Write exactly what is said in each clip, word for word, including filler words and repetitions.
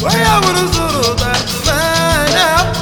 ويا ورزور ضرب مانا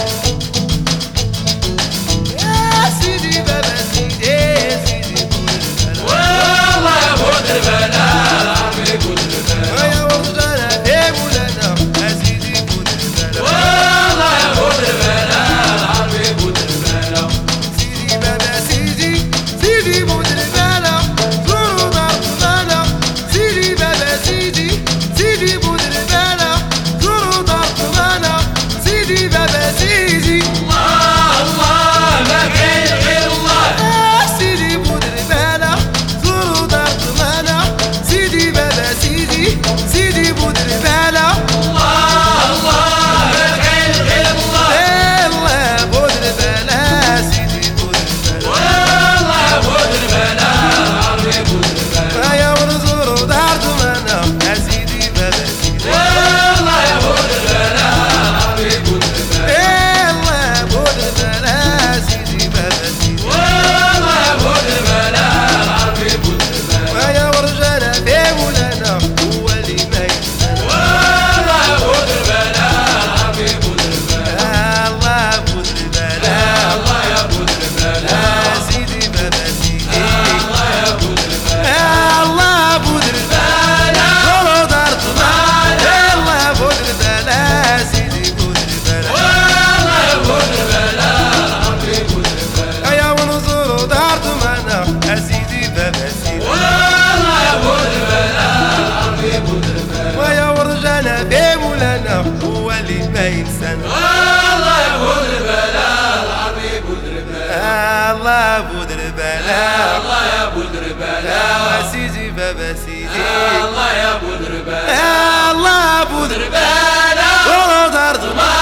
يا سيدي بابا سيدي سيدي بود والله يا بود البلا العربي بود البلا ويا ورجانا في مولانا يا سيدي بود والله يا بود البلا العربي بود البلا سيدي بابا سيدي سيدي بود زوروا ضرب مانا سيدي بابا سيدي سيدي بود زوروا ضرب مانا سيدي بابا سيدي الله الله ما كاين غير الله سيدي بود زوروا ضرب مانا سيدي بابا سيدي سيدي بود الله الله ما كاين غير الله الله بود سيدي بود والله يا بود البلا العربي بود البلا يا ورزور ضرب مانا يا سيدي بابا سيدي والله يا بود البلا العربي بود البلا الله بود سيدي بابا سيدي والله يا بود البلا العربي بود البلا ويا ورجانا في مولانا هو اللي ما ينسانا والله يا بود البلا العربي بود البلا الله بود الله يا بود البلا يا سيدي بابا سيدي الله يا بود البلا الله بود زوروا ضرب مانا الله بود سيدي بود والله يا بود البلا العربي بود البلا يا ونزوروا ضرب مانا يا سيدي بابا سيدي والله يا بود البلا العربي بود البلا ويا ورجانا في مولانا هو اللي ما ينسانا والله يا بود البلا العربي بود البلا الله بود الله يا بود البلا يا سيدي بابا سيدي الله يا بود البلا الله بود البلا زوروا ضرب مانا